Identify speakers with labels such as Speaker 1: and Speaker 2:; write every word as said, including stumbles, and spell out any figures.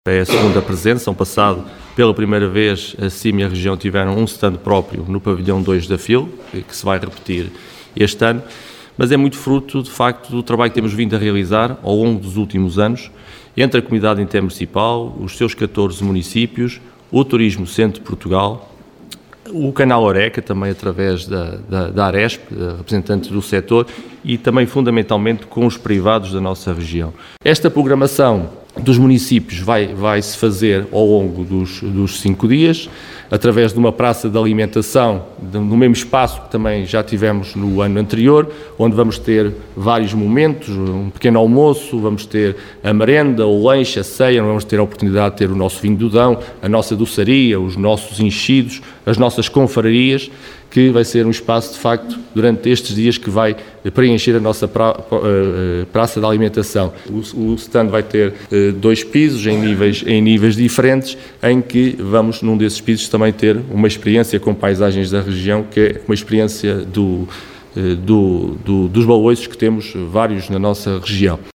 Speaker 1: é a segunda presença. São passado, pela primeira vez, a C I M e a região tiveram um stand próprio no pavilhão dois da F I L, que se vai repetir este ano, mas é muito fruto, de facto, do trabalho que temos vindo a realizar ao longo dos últimos anos, entre a comunidade intermunicipal, os seus catorze municípios, o Turismo Centro de Portugal, o canal Oreca, também através da, da, da Aresp, representante do setor, e também fundamentalmente com os privados da nossa região. Esta programação dos municípios vai, vai se fazer ao longo dos, dos cinco dias, através de uma praça de alimentação, no mesmo espaço que também já tivemos no ano anterior, onde vamos ter vários momentos, um pequeno almoço, vamos ter a merenda, o lanche, a ceia, vamos ter a oportunidade de ter o nosso vinho do Dão, a nossa doçaria, os nossos enchidos, as nossas confrarias, que vai ser um espaço, de facto, durante estes dias que vai preencher a nossa pra, uh, praça de alimentação. O, o stand vai ter uh, dois pisos em níveis, em níveis diferentes, em que vamos, num desses pisos, também ter uma experiência com paisagens da região, que é uma experiência do, uh, do, do, dos baloiços, que temos vários na nossa região.